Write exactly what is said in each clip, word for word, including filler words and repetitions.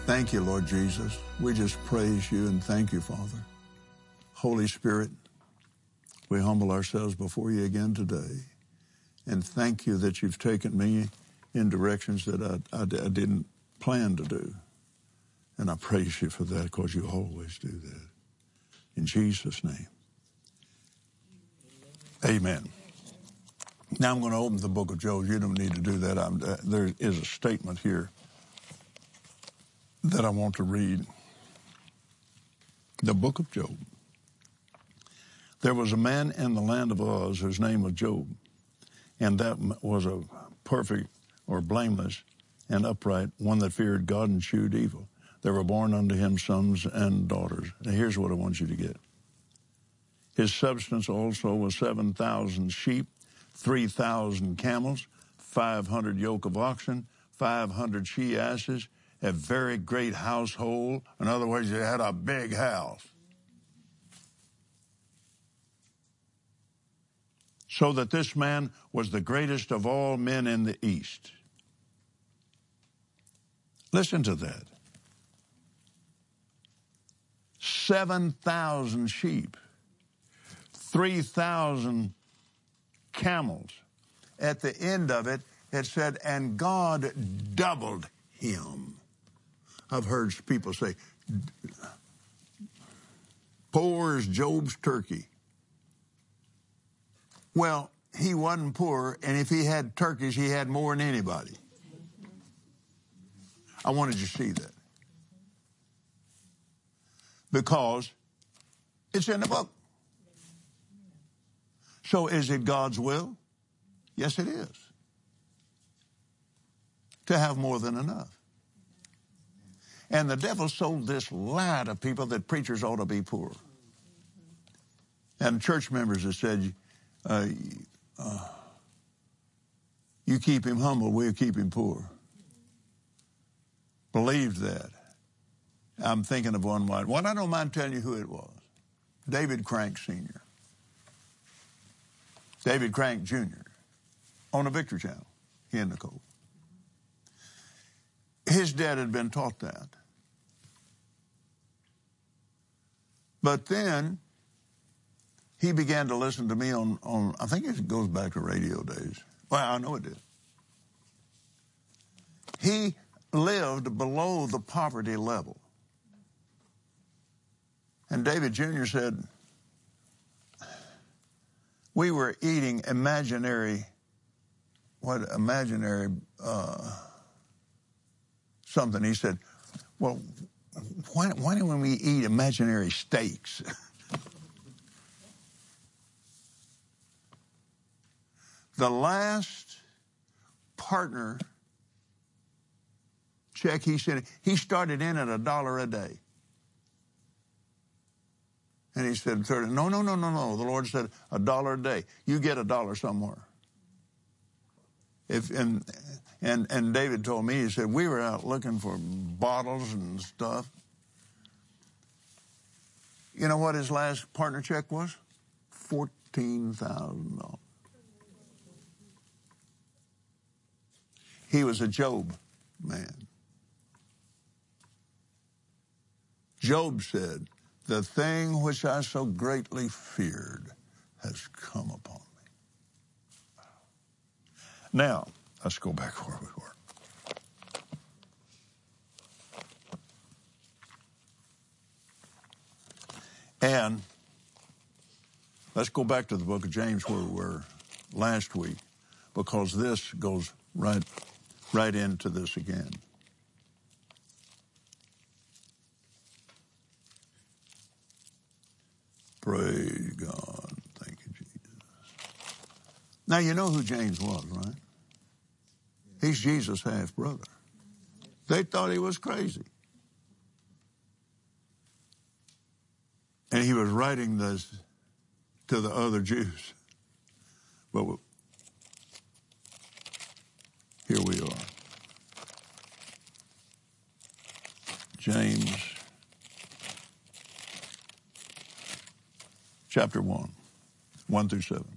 Thank you, Lord Jesus. We just praise you and thank you, Father. Holy Spirit, we humble ourselves before you again today. And thank you that you've taken me in directions that I, I, I didn't plan to do. And I praise you for that because you always do that. In Jesus' name, amen. Now I'm going to open the book of Job. You don't need to do that. I'm, uh, there is a statement here that I want to read. The book of Job. There was a man in the land of Uz whose name was Job, and that was a perfect or blameless and upright, one that feared God and shewed evil. There were born unto him sons and daughters. Now here's what I want you to get. His substance also was seven thousand sheep, three thousand camels, five hundred yoke of oxen, five hundred she-asses, a very great household. In other words, he had a big house. So that this man was the greatest of all men in the East. Listen to that. seven thousand sheep, three thousand camels. At the end of it, it said, and God doubled him. I've heard people say, poor as Job's turkey. Well, he wasn't poor, and if he had turkeys, he had more than anybody. I wanted you to see that. Because it's in the book. So is it God's will? Yes, it is. To have more than enough. And the devil sold this lie to people that preachers ought to be poor. And church members have said, uh, uh, you keep him humble, we'll keep him poor. Believed that. I'm thinking of one line. Well, I don't mind telling you who it was. David Crank Senior David Crank Junior on the Victory Channel, he and Nicole. His dad had been taught that. But then he began to listen to me on, on, I think it goes back to radio days. Well, I know it did. He lived below the poverty level. And David Junior said, we were eating imaginary, what imaginary, uh, something. He said, well, why, why don't we eat imaginary steaks? The last partner check he said, he started in at a dollar a day. And he said, no, no, no, no, no. The Lord said, a dollar a day. You get a dollar somewhere. If and and and David told me, he said, we were out looking for bottles and stuff. You know what his last partner check was? fourteen thousand dollars. He was a Job man. Job said, the thing which I so greatly feared has come upon me. Now, let's go back where we were. And let's go back to the book of James where we were last week, because this goes right, right into this again. Praise God. Thank you, Jesus. Now, you know who James was, right? He's Jesus' half-brother. They thought he was crazy. And he was writing this to the other Jews. But here we are. James chapter one, one through seven.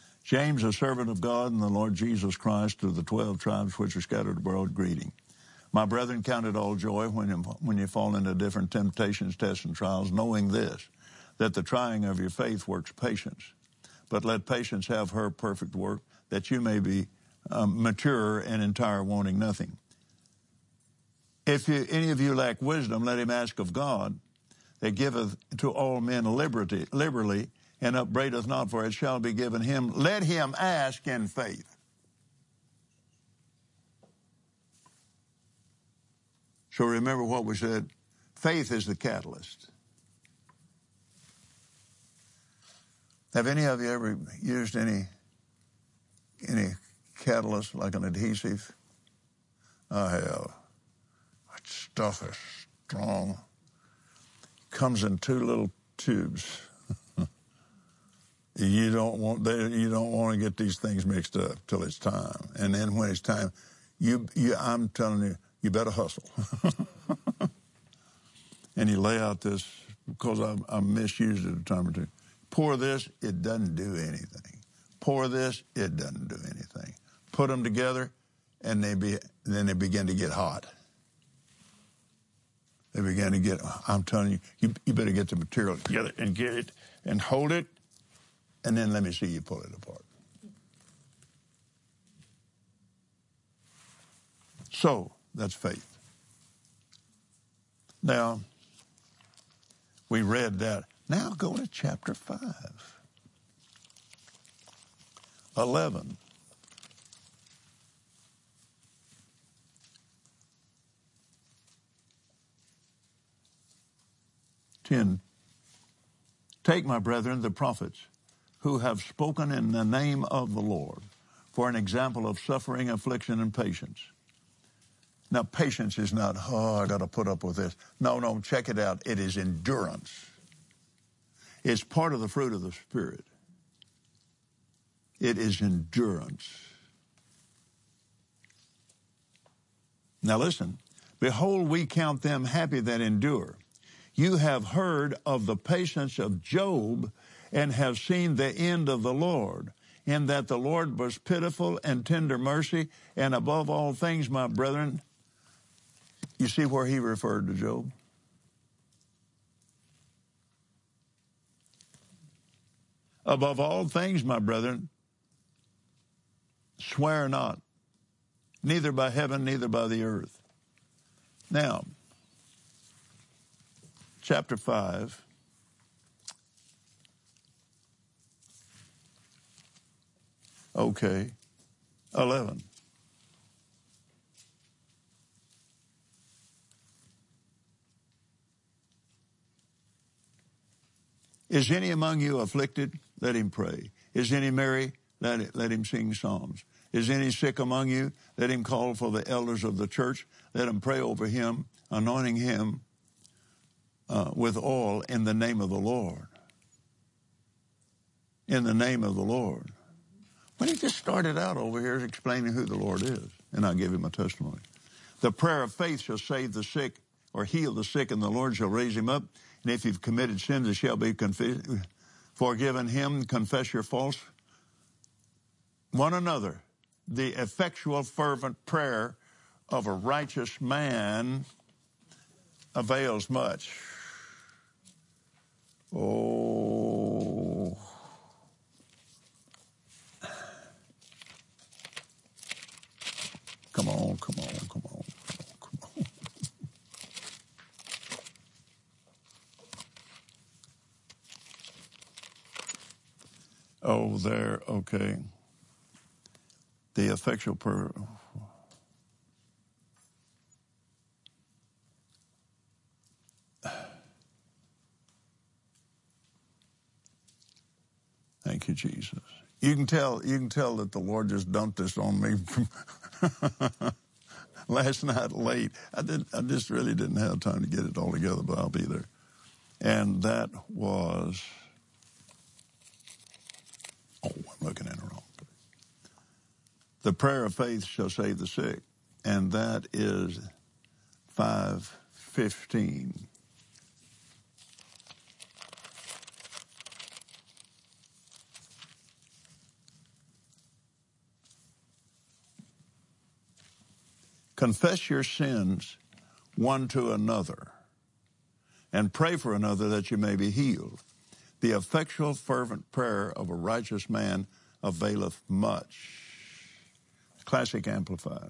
James, a servant of God and the Lord Jesus Christ, to the twelve tribes which are scattered abroad, greeting. My brethren, count it all joy when you, when you fall into different temptations, tests, and trials, knowing this, that the trying of your faith works patience. But let patience have her perfect work, that you may be um, mature and entire, wanting nothing. If you, any of you lack wisdom, let him ask of God, that giveth to all men liberty, liberally, and upbraideth not, for it shall be given him. Let him ask in faith. So remember what we said, faith is the catalyst. Have any of you ever used any any catalyst like an adhesive? I have. That stuff is strong. Comes in two little tubes. You don't want they, you don't want to get these things mixed up till it's time. And then when it's time, you you I'm telling you, you better hustle. And you lay out this, because I, I misused it a time or two. Pour this, it doesn't do anything. Pour this, it doesn't do anything. Put them together, and they be then they begin to get hot. They begin to get, I'm telling you, you, you better get the material together and get it and hold it, and then let me see you pull it apart. So, that's faith. Now, we read that. Now go to chapter five. eleven. ten. Take, my brethren, the prophets, who have spoken in the name of the Lord, for an example of suffering, affliction, and patience. Now, patience is not, oh, I got to put up with this. No, no, check it out. It is endurance. It's part of the fruit of the Spirit. It is endurance. Now listen, behold, we count them happy that endure. You have heard of the patience of Job and have seen the end of the Lord, in that the Lord was pitiful and tender mercy, and above all things, my brethren, you see where he referred to Job? Above all things, my brethren, swear not, neither by heaven, neither by the earth. Now, chapter five. Okay, eleven. Is any among you afflicted? Let him pray. Is any merry? Let, it, let him sing psalms. Is any sick among you? Let him call for the elders of the church. Let him pray over him, anointing him uh, with oil in the name of the Lord. In the name of the Lord. When he just started out over here explaining who the Lord is, and I'll give him a testimony. The prayer of faith shall save the sick or heal the sick, and the Lord shall raise him up. And if you've committed sins, it shall be conf- forgiven him. Confess your faults one another. The effectual, fervent prayer of a righteous man avails much. Oh. Come on, come on, come on, come on. Oh, there, okay. The effectual prayer. Thank you, Jesus. You can tell. You can tell that the Lord just dumped this on me from last night late. I did. I just really didn't have time to get it all together, but I'll be there. And that was. Oh, I'm looking at it wrong. The prayer of faith shall save the sick, and that is five fifteen. Confess your sins one to another, and pray for another that you may be healed. The effectual, fervent prayer of a righteous man availeth much. Classic Amplified.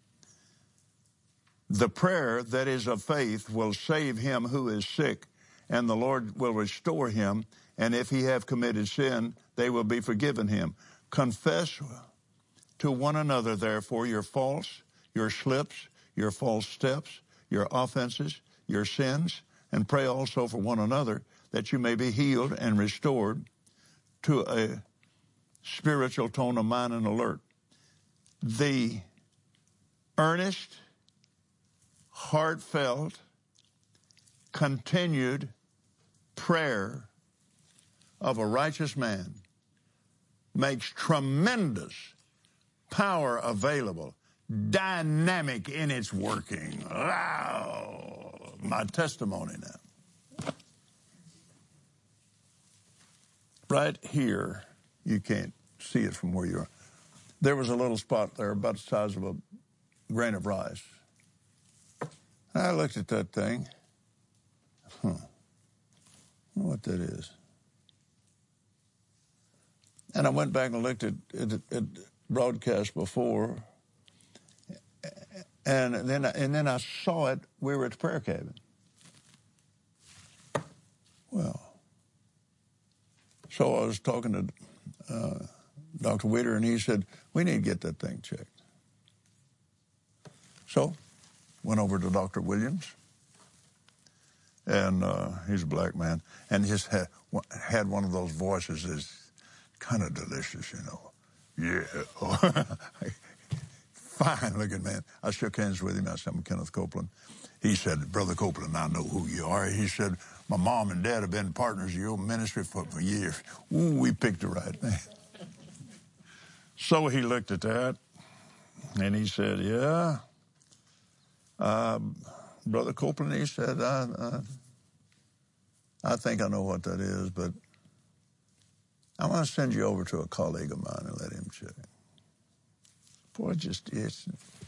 The prayer that is of faith will save him who is sick, and the Lord will restore him, and if he have committed sin, they will be forgiven him. Confess to one another, therefore, your faults, your slips, your false steps, your offenses, your sins, and pray also for one another that you may be healed and restored to a spiritual tone of mind and alert. The earnest, heartfelt, continued prayer of a righteous man makes tremendous power available, dynamic in its working. Wow! My testimony now. Right here, you can't see it from where you are. There was a little spot there about the size of a grain of rice. I looked at that thing. Huh. I don't know what that is. And I went back and looked at, at, at broadcast before, and then, and then I saw it. We were at the prayer cabin. Well, so I was talking to uh, Doctor Witter, and he said, we need to get that thing checked. So, went over to Doctor Williams, and uh, he's a black man, and he had, had one of those voices that's kind of delicious, you know. Yeah. Fine-looking man. I shook hands with him. I said, I'm Kenneth Copeland. He said, Brother Copeland, I know who you are. He said, my mom and dad have been partners of your ministry for, for years. Ooh, we picked the right name. So he looked at that, and he said, yeah, uh, Brother Copeland, he said, I, I, I think I know what that is, but I want to send you over to a colleague of mine and let him check. Boy, just, it's...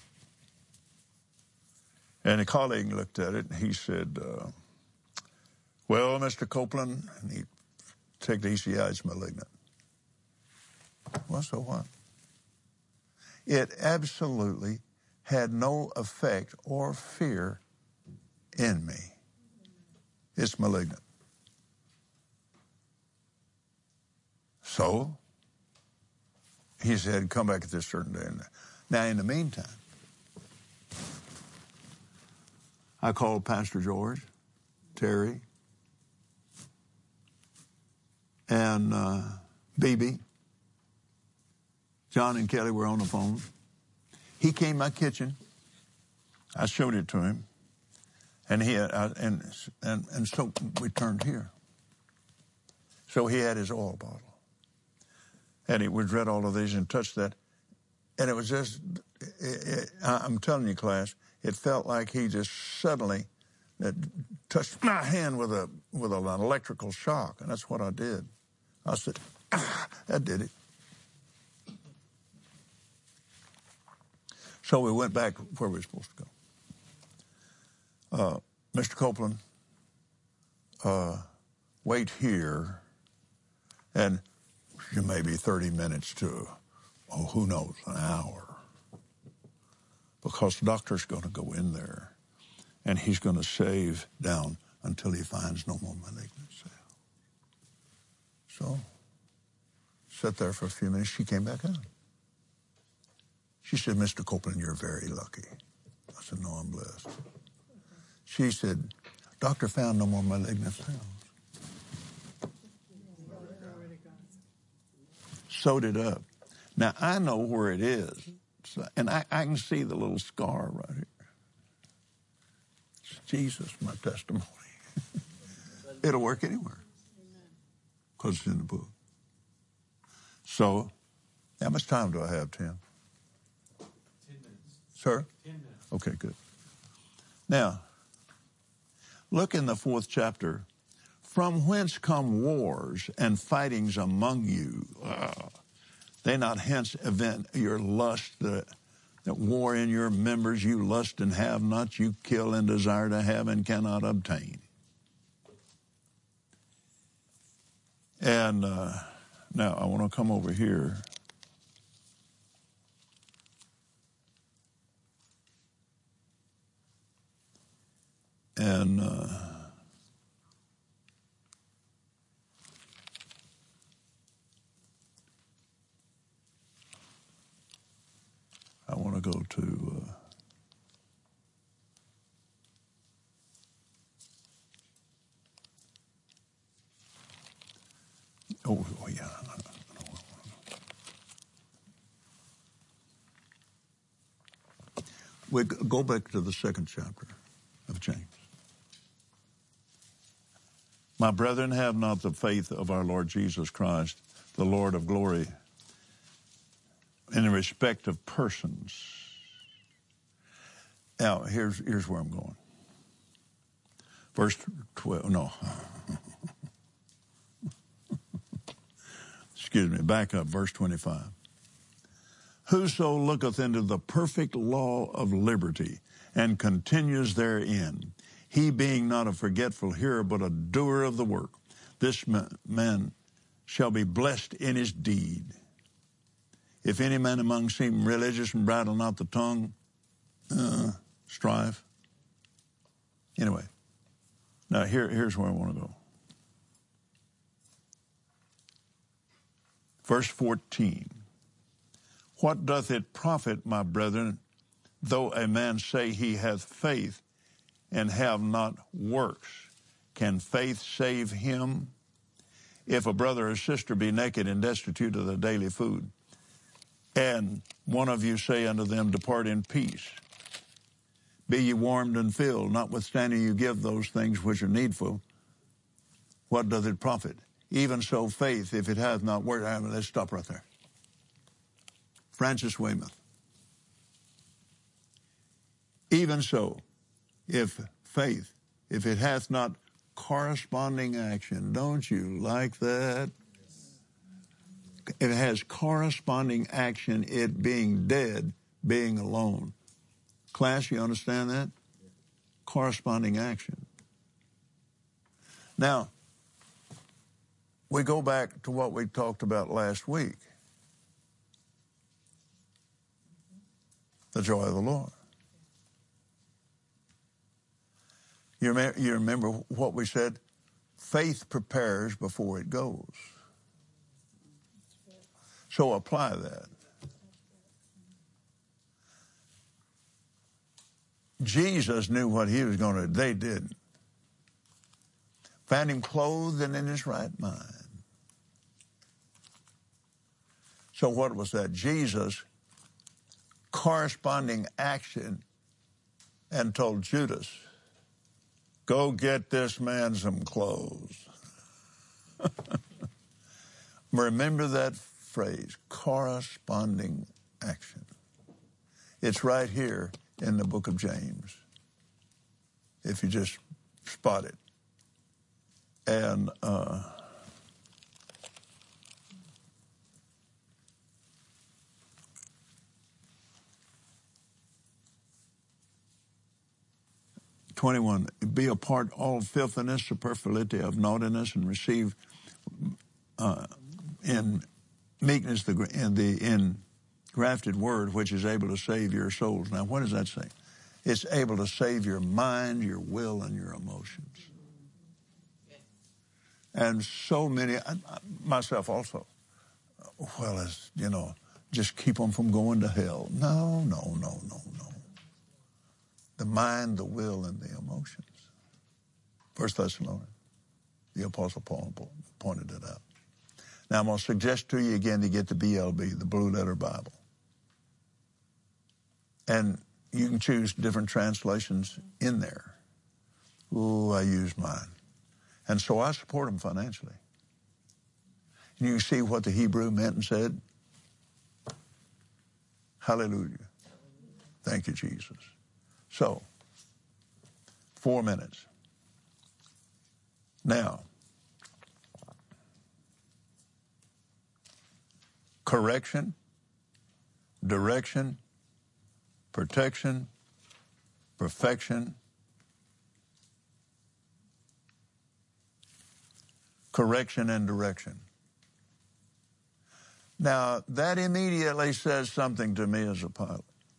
And a colleague looked at it, and he said, uh, well, Mister Copeland, and he checked the E C I, it's malignant. Well, so what? It absolutely had no effect or fear in me. It's malignant. So, he said, come back at this certain day. Now, in the meantime, I called Pastor George, Terry, and uh, B B. John and Kelly were on the phone. He came in my kitchen. I showed it to him, and he had, I, and and and so we turned here. So he had his oil bottle, and he would read all of these and touched that, and it was just. It, it, I'm telling you, class, it felt like he just suddenly uh, touched my hand with a with an electrical shock, and that's what I did. I said, ah, that did it. So we went back where we were supposed to go. Uh, Mister Copeland, uh, wait here, and you may be thirty minutes to, oh, who knows, an hour. Because the doctor's going to go in there, and he's going to shave down until he finds no more malignant cells. So, sat there for a few minutes. She came back out. She said, Mister Copeland, you're very lucky. I said, no, I'm blessed. She said, doctor found no more malignant cells. Sewed it up. Now, I know where it is, so, and I, I can see the little scar right here. It's Jesus, my testimony. It'll work anywhere because it's in the book. So, how much time do I have, Tim? Ten minutes. Sir? Ten minutes. Okay, good. Now, look in the fourth chapter. From whence come wars and fightings among you? Uh, they not hence event your lust, the that war in your members, you lust and have not, you kill and desire to have and cannot obtain. And uh, now I want to come over here. And uh, I want to go to uh, oh, oh yeah. We go back to the second chapter of James. My brethren, have not the faith of our Lord Jesus Christ, the Lord of glory, in respect of persons. Now, here's, here's where I'm going. Verse twelve, no. Excuse me, back up, verse twenty-five. Whoso looketh into the perfect law of liberty and continues therein, he being not a forgetful hearer, but a doer of the work, this man shall be blessed in his deed. If any man among seem religious and bridle not the tongue, uh, strife. Anyway, now here, here's where I want to go. Verse fourteen. What doth it profit, my brethren, though a man say he hath faith and have not works? Can faith save him? If a brother or sister be naked and destitute of the daily food, and one of you say unto them, depart in peace, be ye warmed and filled, notwithstanding you give those things which are needful, what doth it profit? Even so faith, if it hath not worked. I mean, let's stop right there. Francis Weymouth. Even so, if faith, if it hath not corresponding action, don't you like that? If it has corresponding action, it being dead, being alone. Class, you understand that? Corresponding action. Now, we go back to what we talked about last week. The joy of the Lord. You remember, you remember what we said? Faith prepares before it goes. So apply that. Jesus knew what he was going to do. They didn't. Found him clothed and in his right mind. So what was that? Jesus corresponding action and told Judas, go get this man some clothes. Remember that phrase, corresponding action. It's right here in the book of James, if you just spot it. And uh, twenty-one, be apart all filthiness, superfluity of naughtiness, and receive uh, in meekness the in the engrafted word, which is able to save your souls. Now, what does that say? It's able to save your mind, your will, and your emotions. And so many, I, myself also, well, as you know, just keep them from going to hell. No, no, no, no, no. The mind, the will, and the emotions. First Thessalonians, the Apostle Paul pointed it out. Now, I'm going to suggest to you again to get the B L B, the Blue Letter Bible. And you can choose different translations in there. Ooh, I use mine. And so I support them financially. And you can see what the Hebrew meant and said. Hallelujah. Thank you, Jesus. So, four minutes. Now, correction, direction, protection, perfection, correction, and direction. Now, that immediately says something to me as a pilot.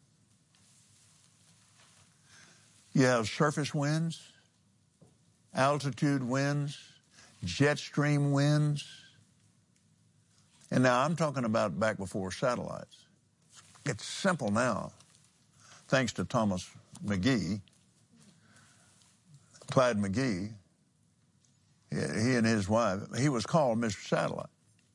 You have surface winds, altitude winds, jet stream winds. And now I'm talking about back before satellites. It's simple now, thanks to Thomas McGee, Clyde McGee. He and his wife, he was called Mister Satellite.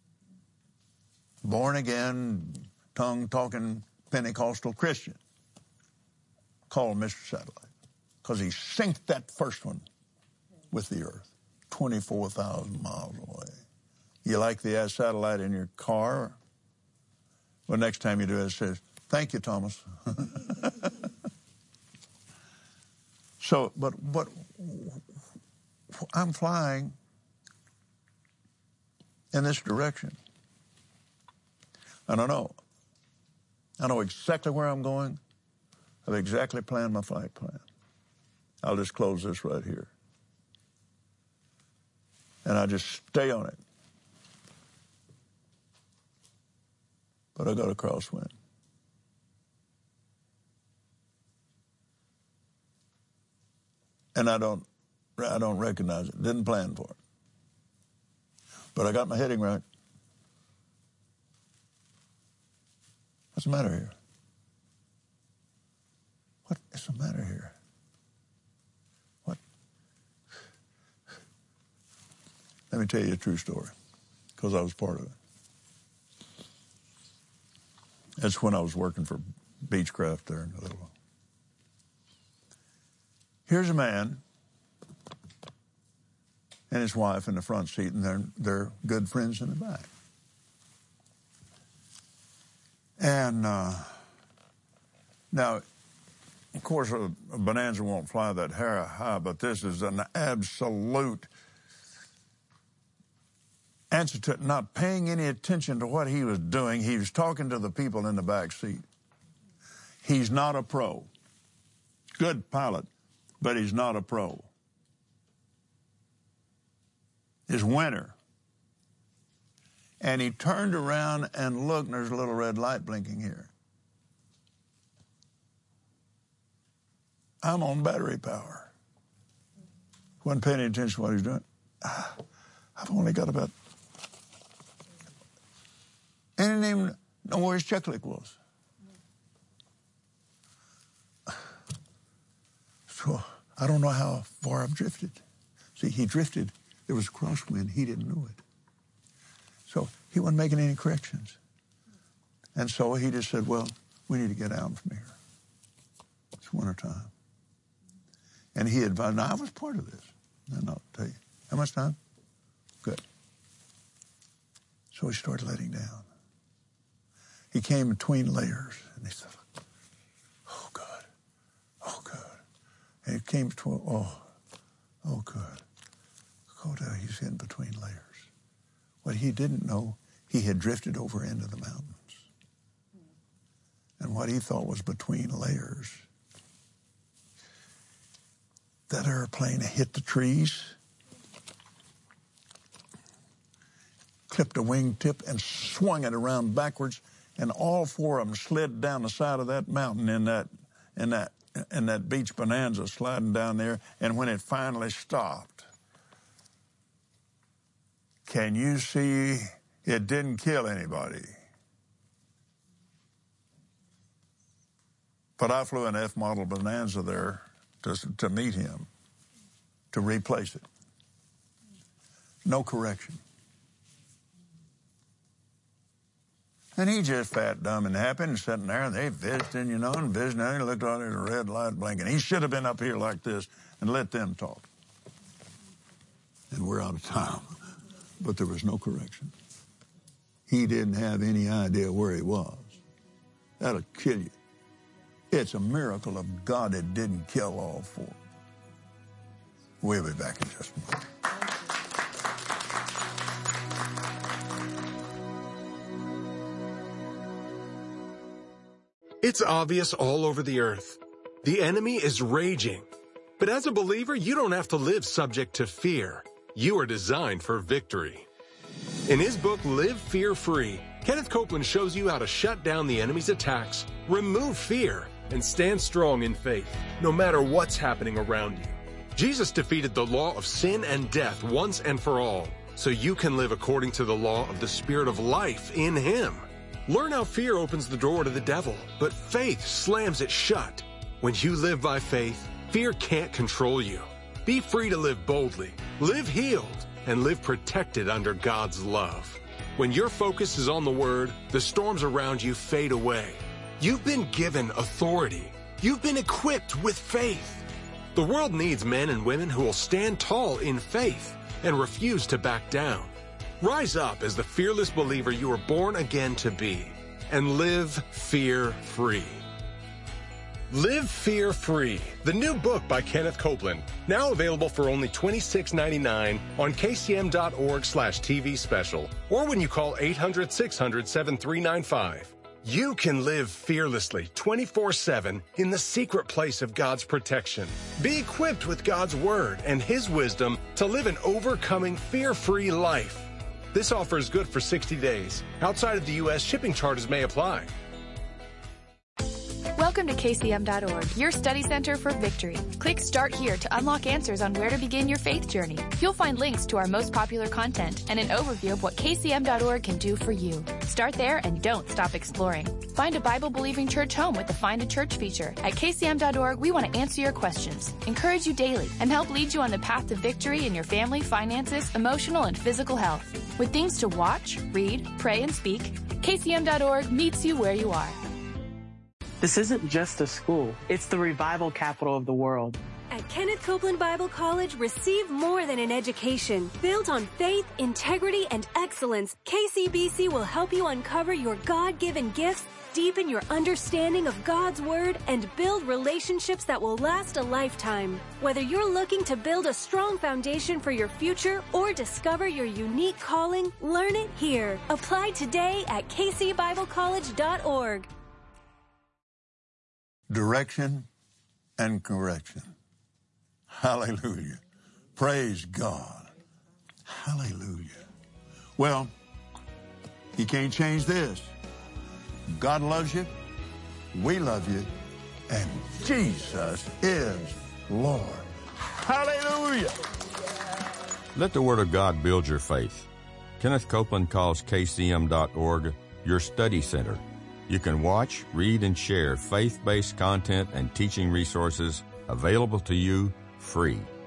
Born again, tongue-talking Pentecostal Christian, called Mister Satellite, because he synced that first one with the earth, twenty-four thousand miles away. You like the satellite in your car? Well, next time you do it, it says, thank you, Thomas. So, but, but I'm flying in this direction. I don't know. I know exactly where I'm going. I've exactly planned my flight plan. I'll just close this right here. And I just stay on it. But I got a crosswind. And I don't, I don't recognize it. Didn't plan for it. But I got my heading right. What's the matter here? What is the matter here? What? Let me tell you a true story, because I was part of it. That's when I was working for Beechcraft there in Little. Here's a man and his wife in the front seat, and they're, they're good friends in the back. And uh, now, of course, a, a Bonanza won't fly that high, but this is an absolute answer to not paying any attention to what he was doing. He was talking to the people in the back seat. He's not a pro. Good pilot, but he's not a pro. He's winner. And he turned around and looked, and there's a little red light blinking here. I'm on battery power. Wasn't paying any attention to what he was doing. Ah, I've only got about... And he didn't even know where his check lick was. So I don't know how far I've drifted. See, he drifted. There was a crosswind. He didn't know it. So he wasn't making any corrections. And so he just said, well, we need to get out from here. It's wintertime. And he advised, now I was part of this. And I'll tell you. How much time? Good. So he started letting down. He came between layers, and he said, oh, good. Oh, good. And he came between, oh, oh, good. Go down, he's in between layers. What he didn't know, he had drifted over into the mountains. And what he thought was between layers, that airplane hit the trees, clipped a wingtip, and swung it around backwards, and all four of them slid down the side of that mountain in that, in that, in that Beech Bonanza sliding down there. And when it finally stopped, can you see it didn't kill anybody? But I flew an F-model Bonanza there to, to meet him, to replace it. No correction. And he just fat, dumb, and happy, and sitting there, and they visiting, you know, and visiting, and he looked out at a red light blinking. He should have been up here like this and let them talk. And we're out of time. But there was no correction. He didn't have any idea where he was. That'll kill you. It's a miracle of God it didn't kill all four. We'll be back in just a moment. It's obvious all over the earth. The enemy is raging. But as a believer, you don't have to live subject to fear. You are designed for victory. In his book, Live Fear-Free, Kenneth Copeland shows you how to shut down the enemy's attacks, remove fear, and stand strong in faith, no matter what's happening around you. Jesus defeated the law of sin and death once and for all, so you can live according to the law of the Spirit of life in him. Learn how fear opens the door to the devil, but faith slams it shut. When you live by faith, fear can't control you. Be free to live boldly, live healed, and live protected under God's love. When your focus is on the Word, the storms around you fade away. You've been given authority. You've been equipped with faith. The world needs men and women who will stand tall in faith and refuse to back down. Rise up as the fearless believer you were born again to be and live fear-free. Live Fear-Free, the new book by Kenneth Copeland, now available for only twenty-six ninety-nine on kcm.org slash TV special, or when you call eight hundred, six hundred, seven three nine five. You can live fearlessly twenty-four seven in the secret place of God's protection. Be equipped with God's Word and His wisdom to live an overcoming fear-free life. This offer is good for sixty days. Outside of the U S, shipping charges may apply. Welcome to K C M dot org, your study center for victory. Click Start Here to unlock answers on where to begin your faith journey. You'll find links to our most popular content and an overview of what K C M dot org can do for you. Start there and don't stop exploring. Find a Bible-believing church home with the Find a Church feature. At K C M dot org, we want to answer your questions, encourage you daily, and help lead you on the path to victory in your family, finances, emotional, and physical health. With things to watch, read, pray, and speak, K C M dot org meets you where you are. This isn't just a school. It's the revival capital of the world. At Kenneth Copeland Bible College, receive more than an education. Built on faith, integrity, and excellence, K C B C will help you uncover your God-given gifts, deepen your understanding of God's Word, and build relationships that will last a lifetime. Whether you're looking to build a strong foundation for your future or discover your unique calling, learn it here. Apply today at k c bible college dot org. Direction and correction. Hallelujah. Praise God. Hallelujah. Well, you can't change this. God loves you. We love you. And Jesus is Lord. Hallelujah. Let the Word of God build your faith. Kenneth Copeland calls K C M dot org your study center. You can watch, read, and share faith-based content and teaching resources available to you free.